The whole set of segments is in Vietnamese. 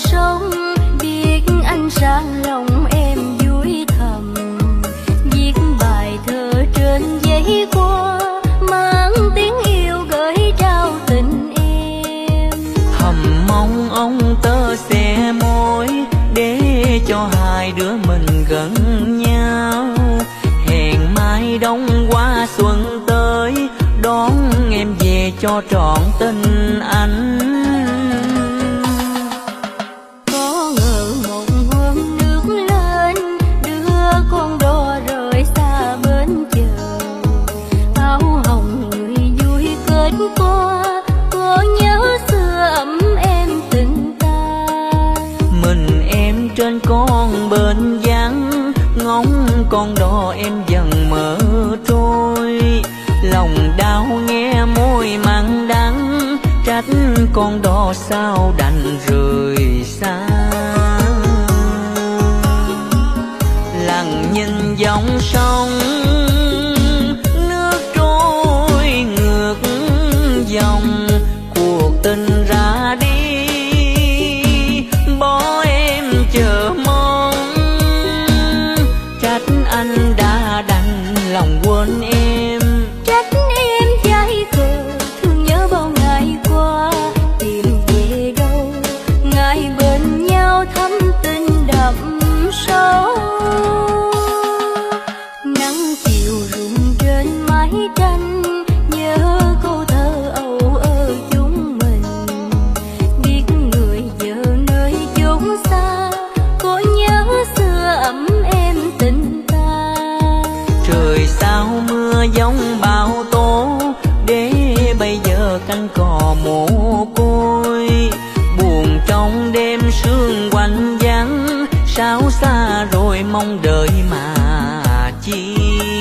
sống, biết anh sang lòng em vui thầm. Viết bài thơ trên giấy qua, mang tiếng yêu gửi trao tình em. Thầm mong ông tơ sẽ môi để cho hai đứa mình gần nhau. Hẹn mai đông qua xuân tới, đón em về cho trọn tình anh. Có ngờ một hôm nước lên, đưa con đò rời xa bến chờ. Áo hồng người vui kết qua, có nhớ xưa ấm em tình ta. Mình em trên con bến vắng, ngóng con đò em dần mở trôi. Lòng đau nghe môi mặn đắng, trách con đò sao đành rời xa. Lặng nhìn dòng sông, nước trôi ngược dòng. Cuộc tình ra đi, bỏ em chờ mong. Trách anh đã đành lòng quên em. Trách em dại khờ, thương nhớ bao ngày qua. Tìm về đâu, ngày bên nhau thắm tình đậm sâu. Nắng chiều rụng trên mái tranh, nhớ câu thơ âu ở chúng mình. Biết người vợ nơi chốn xa, có nhớ xưa ấm em tình ta. Trời sao mưa giông bão tố, để bây giờ cánh cò mồ côi. Buồn trong đêm sương quạnh vắng, sao xa rồi mong đợi mà chi.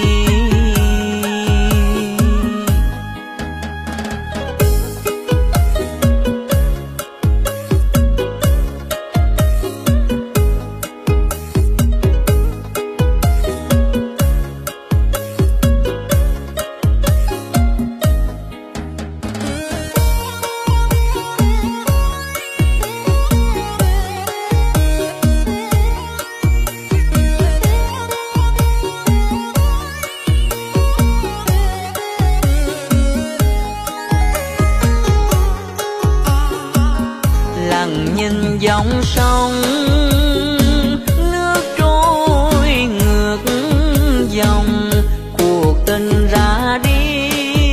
Nhìn dòng sông, nước trôi ngược dòng. Cuộc tình ra đi,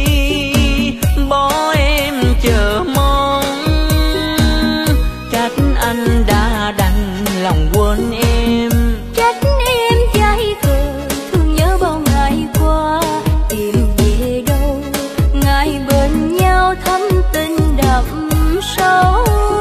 bỏ em chờ mong. Trách anh đã đành lòng quên em. Trách em dại khờ, thương nhớ bao ngày qua. Tìm về đâu, ngày bên nhau thắm tình đậm sâu.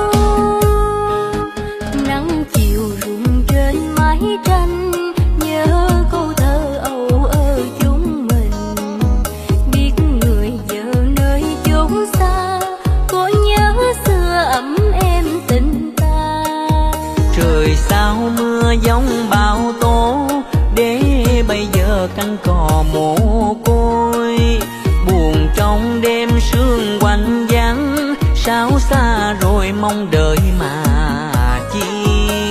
Nắng chiều rụng trên mái tranh, nhớ câu thơ âu ở chúng mình. Biết người vợ nơi chốn xa, có nhớ xưa ấm em tình ta. Trời sao mưa giông bão tố, để bây giờ cánh cò mồ côi. Buồn trong đêm sương quạnh vắng, sao xa rồi mong đợi mà chi.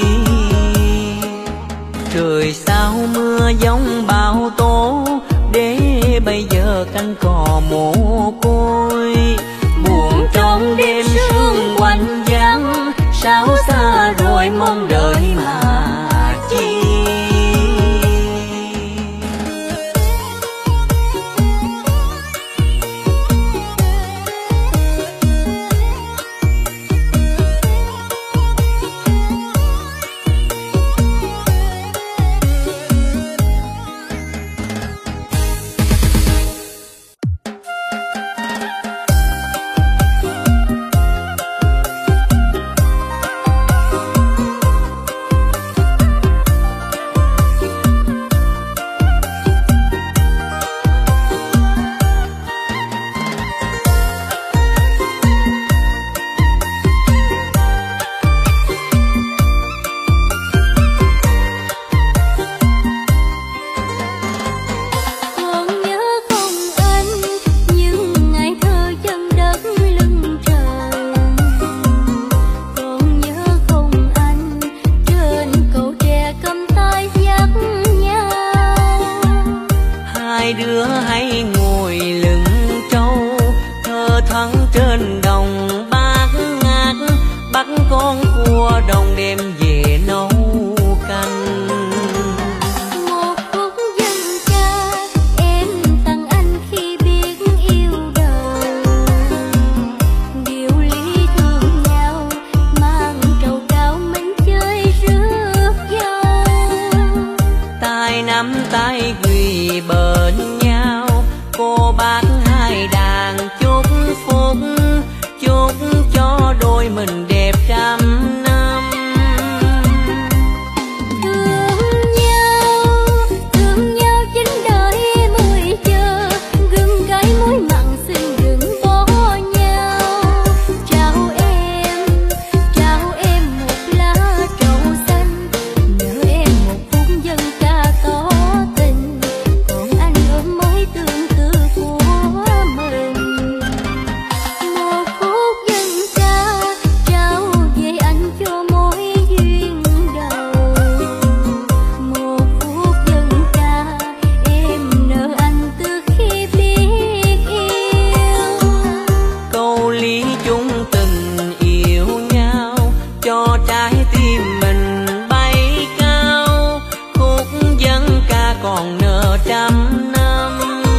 Trời sao mưa giông bão tố, để bây giờ cánh cò mồ côi. Buồn trong đêm sương quạnh vắng, sao xa rồi mong đợi mà chi. hai đứa hãy ngồi lưng trâu, thơ thoáng trên đồng bát ngát, bắt con cua đồng đem về nấu canh. Một khúc dân ca em tặng anh khi biết yêu đời, điều lý thương nhau mang trầu cao mình chơi rước dâu. Tay nắm tay quỳ bên nhau, cô bác hai đàn chúc phúc, chúc cho đôi mình đẹp trăm năm. Thương nhau chính đời mười chờ, gừng gáy muối mặn xin đừng bỏ nhau. Trao em một lá trầu xanh, nhớ em một phút dân ca tỏ tình, còn anh ôm mối tương tư của mình. Một phút dân ca trao về anh cho mối duyên đầu, một phút dân ca em nợ anh từ khi biết yêu. Câu lý chung tình yêu nhau, cho trái tim mình bay cao, khúc dân ca còn nợ trăm năm.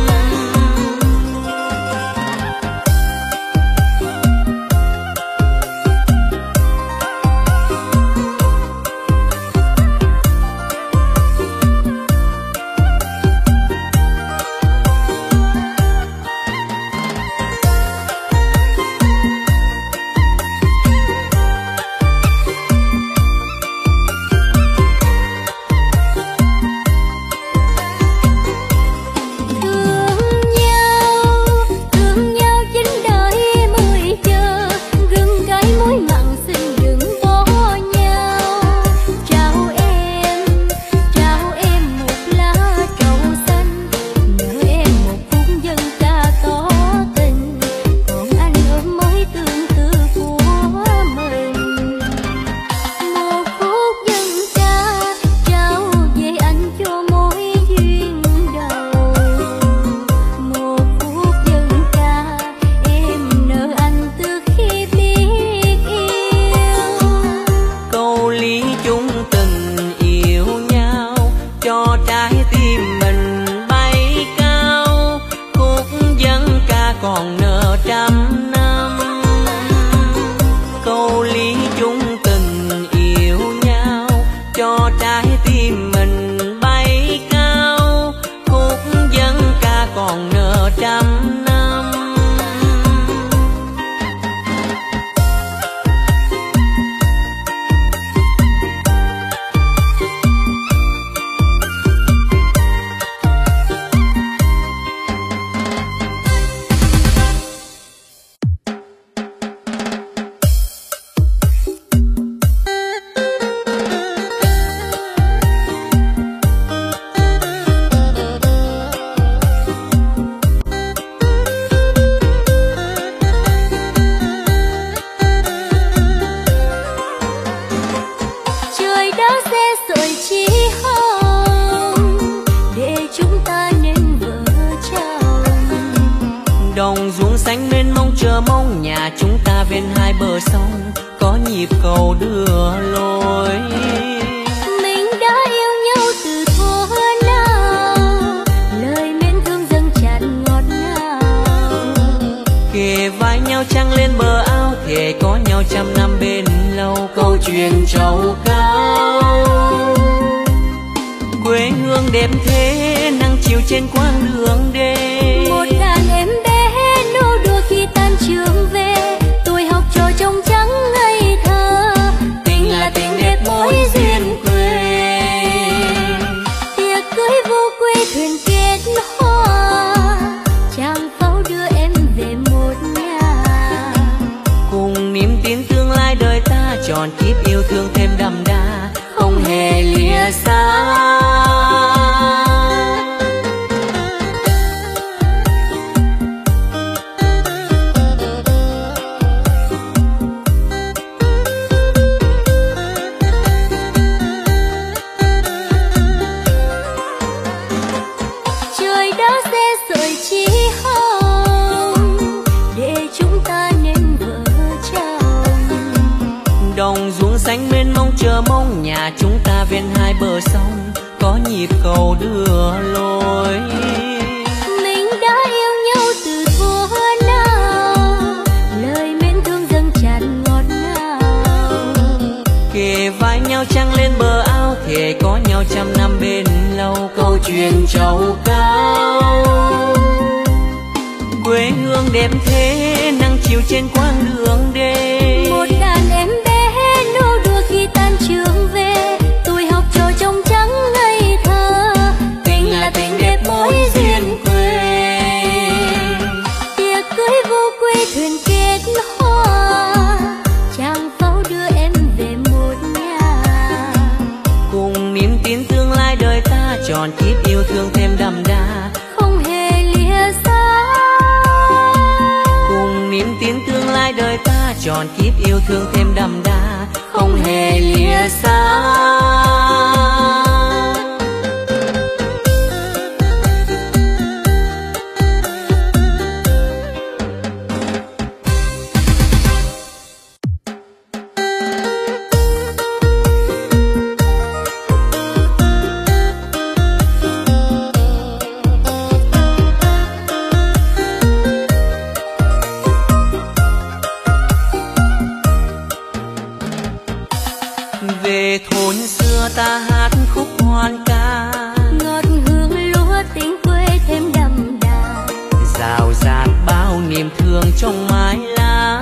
Thương nhau chính đời mười chờ, gừng gáy muối mặn xin đừng bỏ nhau. Trao em một lá trầu xanh, nhớ em một phút dân ca tỏ tình, còn anh ôm mối tương tư của mình. Một phút dân ca trao về anh cho mối duyên đầu, một phút dân ca em nợ anh từ khi biết yêu. Câu lý chung tình yêu nhau, cho trái tim mình bay cao, khúc dân ca còn nợ trăm năm. Câu lý chung tình yêu nhau, cho trái tim mình bay cao, khúc dân ca còn nợ trăm năm. Trời đã sẽ sưởi chỉ hồng để chúng ta nên vợ chồng. Đồng ruộng xanh mênh mông chờ mong nhà chúng ta bên hai bờ sông, có nhịp cầu đưa lối. Mình đã yêu nhau từ thuở nào, lời mến thương dâng tràn ngọt ngào. Kề vai nhau trăng lên bờ ao, thề có nhau trăm năm bên lâu, câu chuyện trầu cao. Quê hương đẹp thế nắng chiều trên quãng đường đê, Một đàn em bé nô đùa khi tan trường về, tuổi học trò trong trắng ngây thơ, tình là tình đẹp mối duyên quê. tiệc cưới vô quê thuyền kết hoa, chàng pháo đưa em về một nhà. Cùng niềm tin tương lai đời ta, tròn kiếp yêu thương thêm đậm đà, không hề lìa xa. Trời xe sợi chỉ hồng để chúng ta nên vợ chồng. Đồng ruộng xanh mênh mông chờ mong nhà chúng ta ven hai bờ sông có nhịp cầu đưa lối. Mình đã yêu nhau từ thuở nào, lời mến thương dâng tràn ngọt ngào. Kề vai nhau trăng lên bờ ao, thề có nhau trăm năm bên lâu, câu chuyện trầu cao. Quê hương đẹp thế nắng chiều trên quãng đường đê. Một đàn em bé nô đùa khi tan trường về, tuổi học trò trong trắng ngây thơ. Tình là tình đẹp mối duyên quê. Tiệc cưới vô quê thuyền kết hoa, chàng pháo đưa em về một nhà. Cùng niềm tin tương lai đời ta tròn kiếp yêu thương thêm đậm đà, không hề lìa xa. Cùng niềm tin tương lai đời ta tròn kiếp yêu thương thêm đậm đà, không hề lìa xa. Về thôn xưa ta hát khúc hoan ca, Ngọt hương lúa tình quê thêm đậm đà, rào rạt bao niềm thương trong mái lá.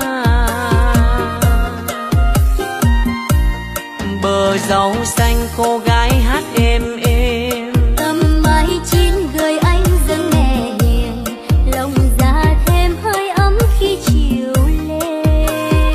Bờ dâu xanh cô gái hát êm êm, tầm mái chín gửi anh dâng mẹ hiền, lòng già thêm hơi ấm khi chiều lên.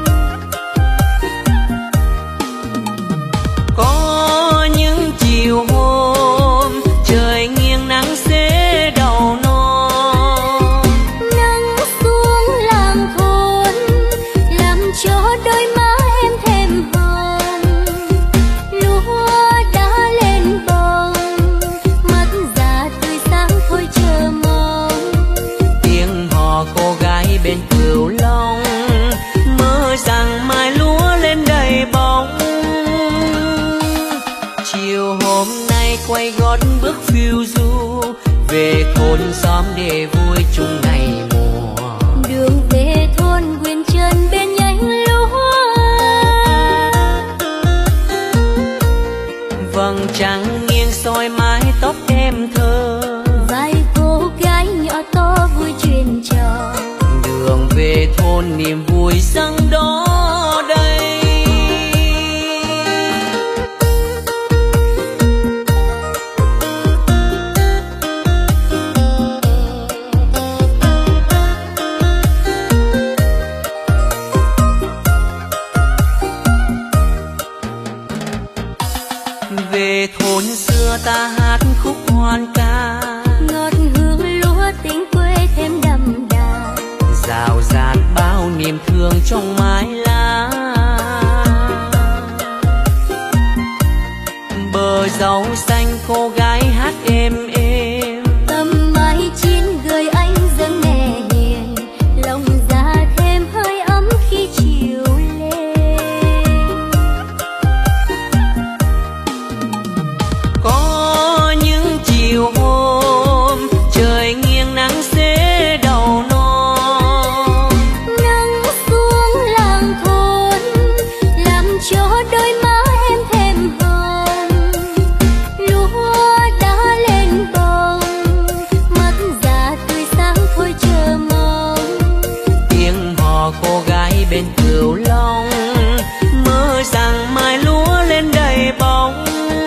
có những chiều hôm trời nghiêng nắng xế đầu non. Nắng xuống làng thôn làm cho đôi má em thêm hồng. Lúa đã lên bồng, mắt già tươi sáng thôi chờ mong. Tiếng hò cô gái bên cửu long, mơ rằng mai lúa lên đầy bóng. Chiều hôm nay quay gót bước phiêu du, về thôn xóm để vui chung ngày mùa. Đường về thôn quyền chân bên nhánh lúa, Vầng trăng nghiêng soi mái tóc em thơ. vài cô gái nhỏ to vui chuyện trò. Đường về thôn niềm vui dâng đó đây. Về thôn xưa ta hát khúc hoan ca, Ngọt hương lúa tình quê thêm đậm đà, rào rạt bao niềm thương trong mái lá. Bờ dâu xanh cô gái hát êm êm, tầm mái chín gửi anh dâng mẹ hiền, lòng già thêm hơi ấm khi chiều lên. có những chiều hôm trời nghiêng nắng xế đầu non. Nắng xuống làng thôn làm cho đôi má em thêm hồng. Lúa đã lên bồng, mắt già tươi sáng thôi chờ mong. Tiếng hò cô gái bên cửu long, mơ rằng mai lúa lên đầy bóng.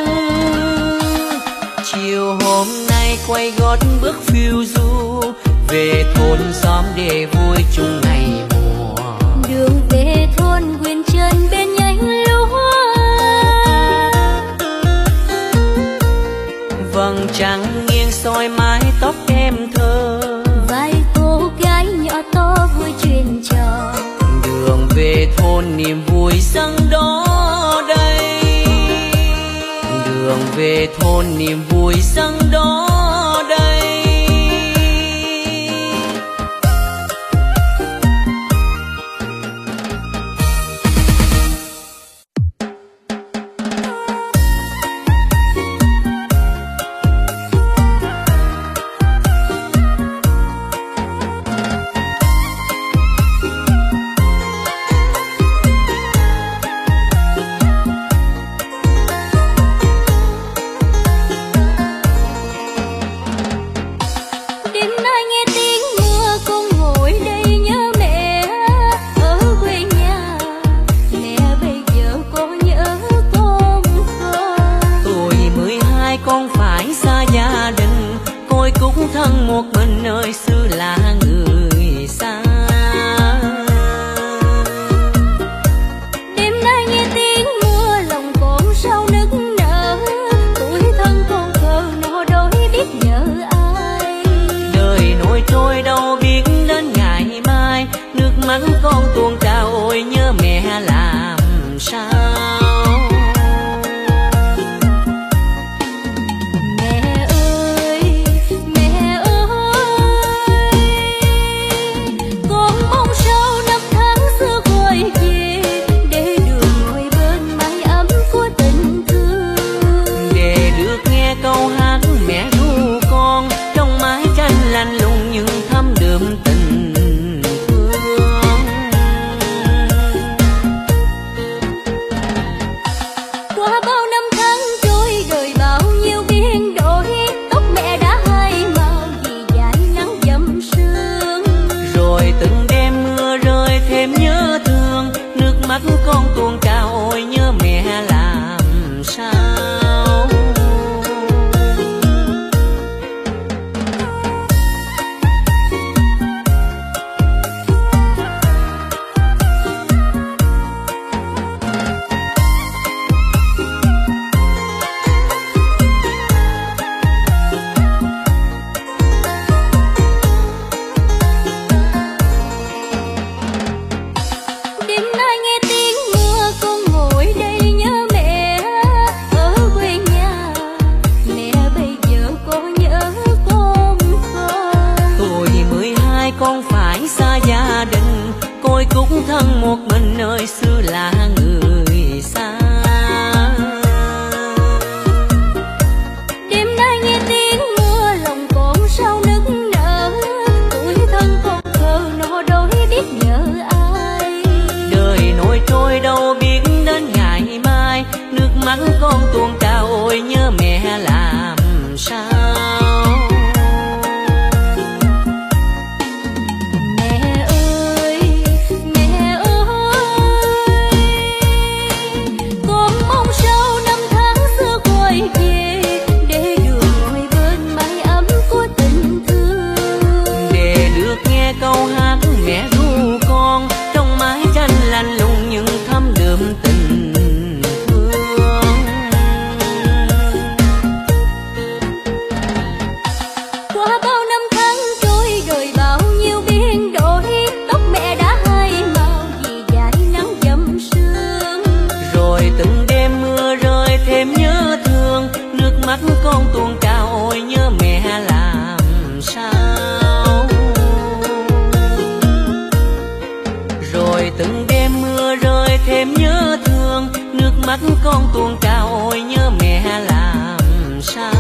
Chiều hôm nay quay gót bước phiêu du, về thôn xóm để vui chung ngày mùa. Đường về thôn quyền chân bên nhánh lúa, Vầng trăng nghiêng soi mái tóc em thơ. vài cô gái nhỏ to vui chuyện trò. Đường về thôn niềm vui dâng đó đây. Đường về thôn niềm vui dâng đó đây. cúc thân một mình nơi xưa là người xa. Đêm nay nghe tiếng mưa lòng còn sao nức nở, tuổi thân con thơ nó đôi biết nhớ ai. Đời nổi trôi đâu biết đến ngày mai, nước mắt con tuôn trào ôi nhớ mẹ làm sao. Lạnh lùng nhưng thấm đượm tình thương. Qua bao năm tháng trôi đời bao nhiêu biến đổi, tóc mẹ đã hai màu vì dài nắng dầm sương. Rồi từng đêm mưa rơi thêm nhớ thương, nước mắt con tuôn trào ôi nhớ mẹ làm sao. Con phải xa gia đình, côi cúc thân một mình nơi xưa là người xa. Đêm nay nghe tiếng mưa lòng còn sao nức nở, tuổi thân con thơ nó đôi biết nhớ ai. Đời nổi trôi đâu biết đến ngày mai, nước mắt con tuôn trào ôi nhớ mẹ làm sao. Câu hát mẹ ru con trong mái tranh lạnh lùng nhưng thấm đượm tình thương. Qua bao năm tháng trôi đời bao nhiêu biến đổi, tóc mẹ đã hai màu vì dài nắng dầm sương. Rồi từng đêm mưa rơi thêm nhớ thương, nước mắt con tuôn trào ôi nhớ mẹ làm sao. Rồi từng đêm mưa rơi thêm nhớ thương, nước mắt con tuôn trào ôi nhớ mẹ làm sao.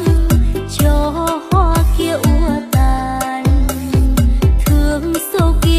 số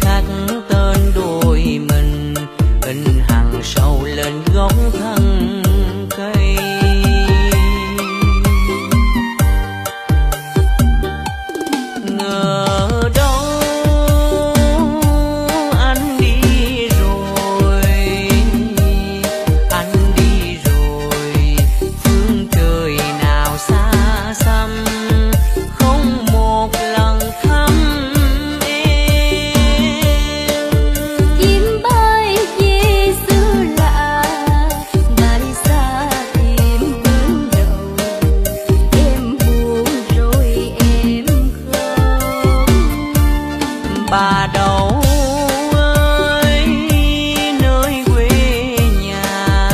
khắc tên đôi mình, in hằn sâu lên gốc thân cây. Ngờ đâu anh đi rồi, anh đi rồi, phương trời nào xa xăm, không một lần thăm em. Chim bay về xứ lạ, bay xa tìm hướng đầu. Em buồn rồi em không. Bà đâu ơi nơi quê nhà,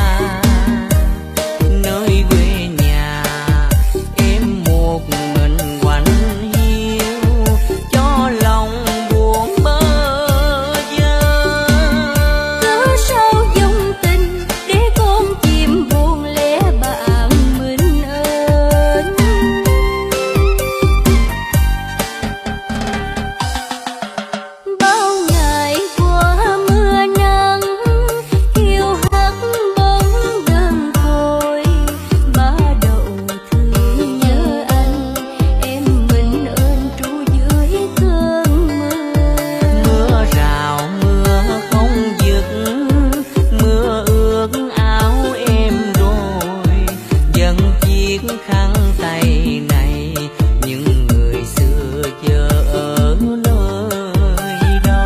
nơi quê nhà em một mình quạnh hiu, cho lòng buồn bơ vơ. Cớ sao dòng tình để con chim buồn lẻ bạn mình ơn. Bao ngày qua mưa nắng, hiu hắt bóng đơn côi. Ba đậu thương nhớ anh, em mình ơn trú dưới cơn mưa. Mưa rào mưa không dứt, mưa ướt áo em rồi, dần chiếc khăn tay này, những người xưa giờ ở nơi đâu.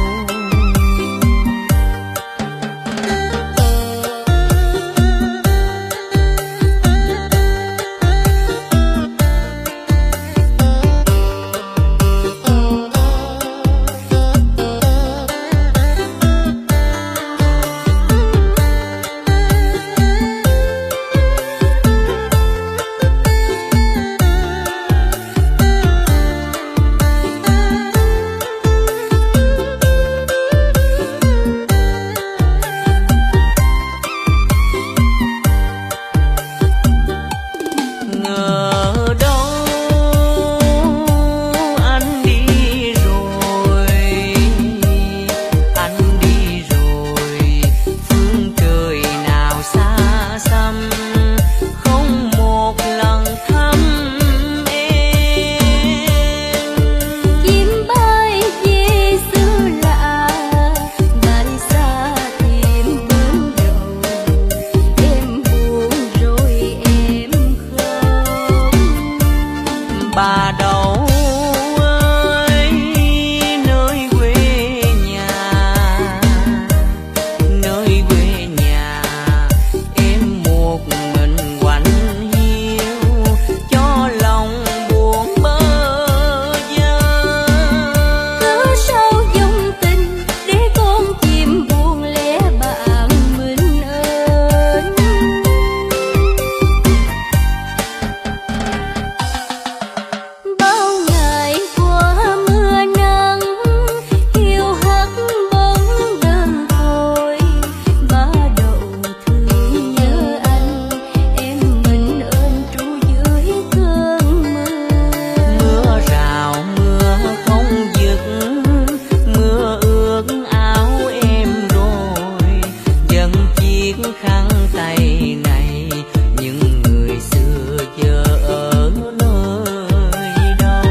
Ngờ đâu anh đi rồi, anh đi rồi, phương trời nào xa xăm, không một lần thăm em. Chim bay về xứ lạ, bay xa tìm hướng đầu. Em buồn rồi em không. Bà đâu ơi nơi quê nhà, nơi quê nhà em một mình quạnh hiu, cho lòng buồn bơ vơ. Cớ sao dòng tình để con chim buồn lẻ bạn mình ơn. Bao ngày qua mưa nắng, hiu hắt bóng đơn côi. Ba đậu thương nhớ anh, em mình ơn trú dưới cơn mưa. Mưa rào mưa không dứt, mưa ướt áo em rồi, dần chiếc khăn tay này, những người xưa giờ ở nơi đâu.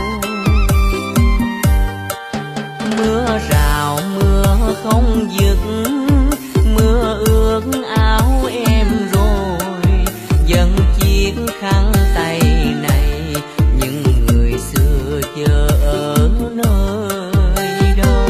Mưa rào mưa không dứt, mưa ướt áo em rồi, dần chiếc khăn tay này, những người xưa giờ ở nơi đâu.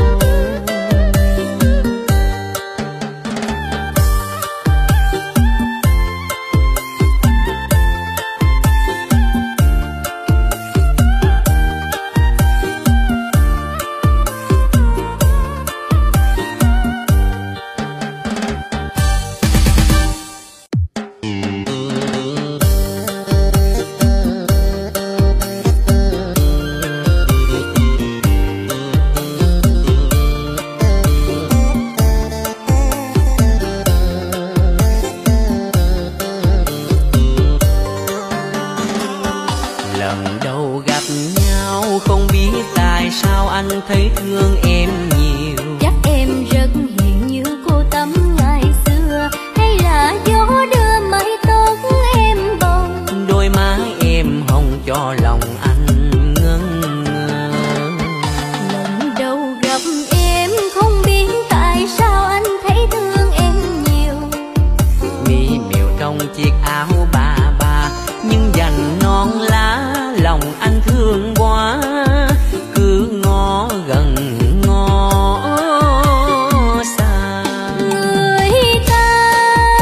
chiếc áo bà nhưng dành non lá lòng anh thương quá, cứ ngó gần ngó xa. Người ta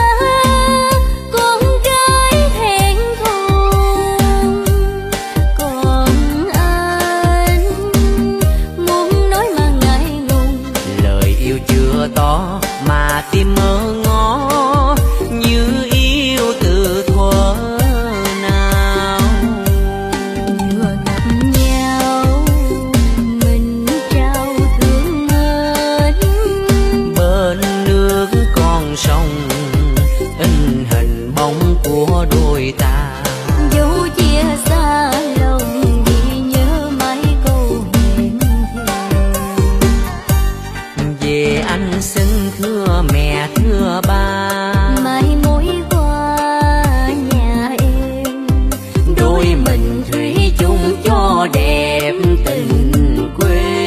con gái hẹn thù, còn anh muốn nói mà ngại ngùng. Lời yêu chưa to mà tim mơ ngó, như yêu từ thuở nào. Vừa gặp nhau mình trao thương mến, bên nước con sông in hình bóng của đôi ta. dẫu chia xa lòng vì nhớ mãi câu hẹn Về anh xin thưa mẹ thưa ba, mai mối qua nhà em, đôi mình thủy chung cho đẹp tình quê.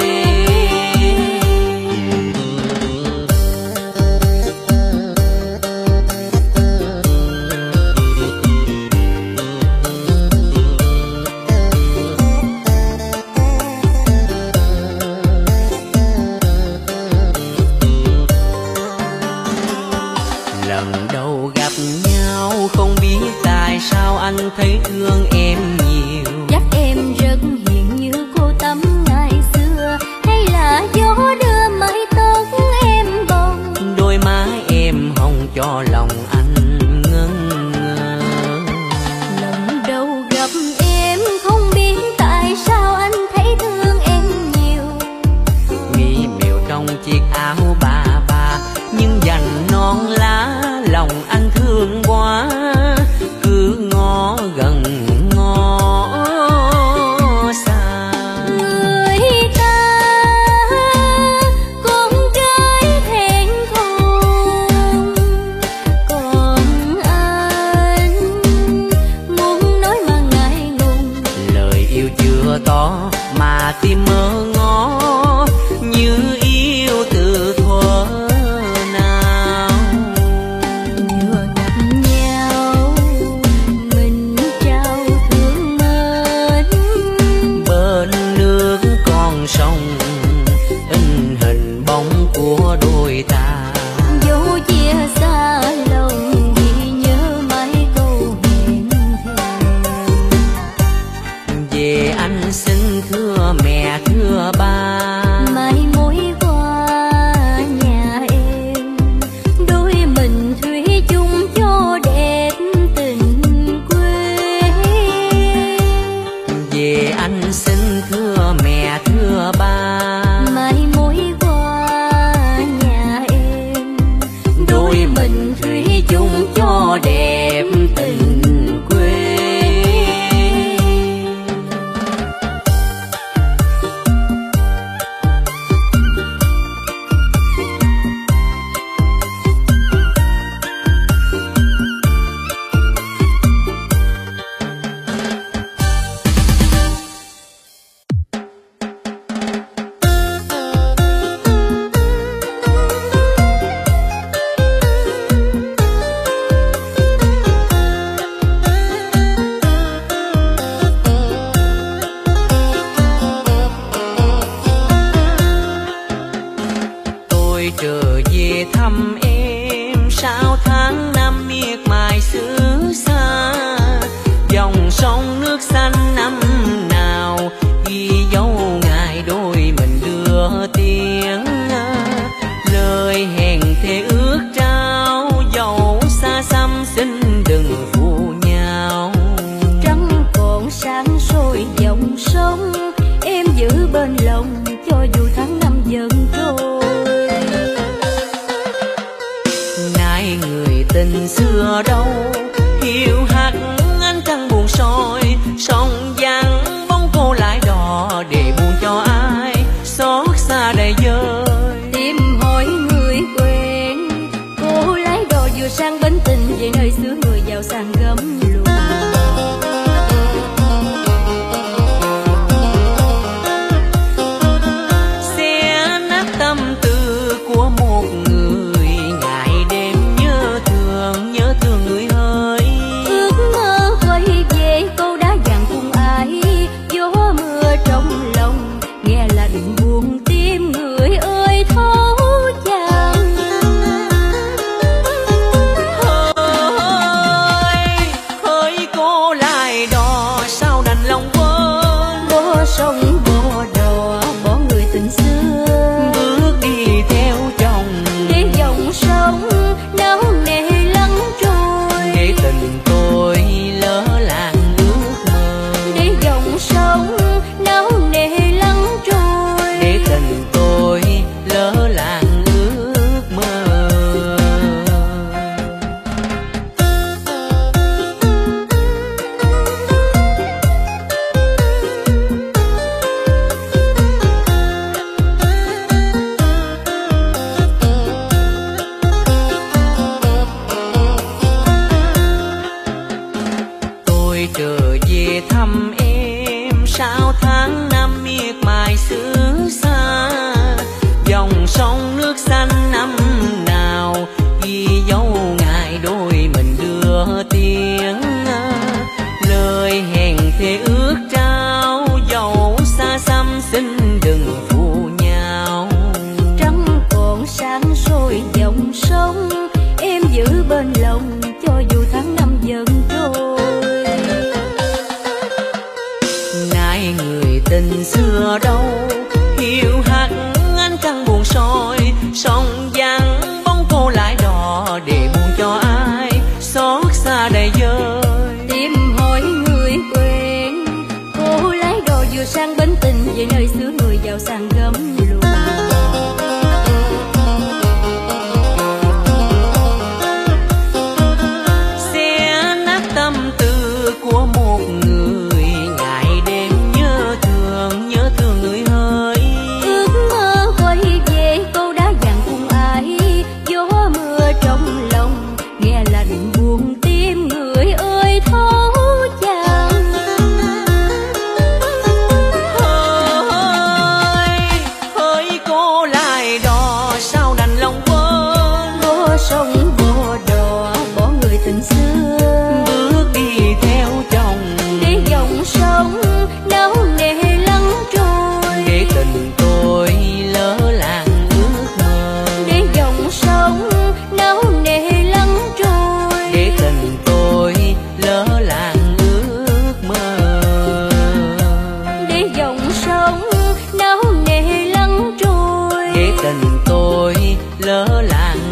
Lần đầu gặp nhau không biết tại sao anh thấy thương em nhiều. chắc em rất hiền như cô Tấm ngày xưa, hay là gió đưa mái tóc em bồng. Đôi má em hồng cho lòng anh ngân ngơ. Lần đầu gặp em không biết tại sao anh thấy thương em nhiều, Mỹ miều trong chiếc áo bà nhưng dành non lá lòng anh thương quá, cứ ngó gần ngó xa. người ta con gái hẹn thù, còn anh muốn nói mà ngại ngùng. Lời yêu chưa to mà tim mơ ngó, như yêu từ thuở nào. Vừa gặp nhau mình trao thương mến, Bên nước con sông in hình bóng của đôi ta. dẫu chia xa lòng vì nhớ mãi câu hẹn Về anh xin thưa mẹ thưa ba, mai mối qua nhà em, đôi mình thủy chung cho đẹp tình quê. về anh xin thưa mẹ thưa ba, mai mối qua nhà em, đôi mình thủy chung cho đẹp tình quê. Tôi trở về thăm em sau tháng năm miệt mài xứ xa, dòng sông nước xanh năm nào ghi dấu ngày đôi mình đưa tiếng. Lời hẹn thề ước trao dẫu xa xăm xin đừng phụ nhau. trăng còn sáng soi dòng sông, em giữ bên lòng cho dù tháng năm dần trôi. Nay người tình xưa đâu non nước xanh năm nào, ghi dấu ngày đôi mình đưa tiếng. Lời hẹn thề ước trao, dẫu xa xăm xin đừng phụ nhau. Trăng còn sáng soi dòng sông, em giữ bên lòng cho dù tháng năm dần trôi. Nay người tình xưa đâu, hiu hắt ánh trăng buồn soi, sông vắng bóng cô lại đò để buồn cho ai xót xa đầy vơi. Tìm hỏi người quen, cô lái đò vừa sang bến tình, về nơi xứ người giàu sang gấm lụa. Xé nát tâm tư của một người, ngày đêm nhớ thương người hỡi. Ước mơ quay về câu đá vàng cùng ai, gió mưa trong lòng nghe lạnh buồn tim người ơi thấu chàng. Hỡi cô lại đò sao đành lòng quên, Có sông bồ đò bỏ người tình xưa, bước đi theo chồng để dòng sông náo nề lắng trôi. để tình tôi lỡ làng ước mơ, Để dòng sông náo nề lắng trôi. để tình tôi lỡ làng ước mơ. Để dòng sông náo nề lắng trôi. Để tình tôi lỡ làng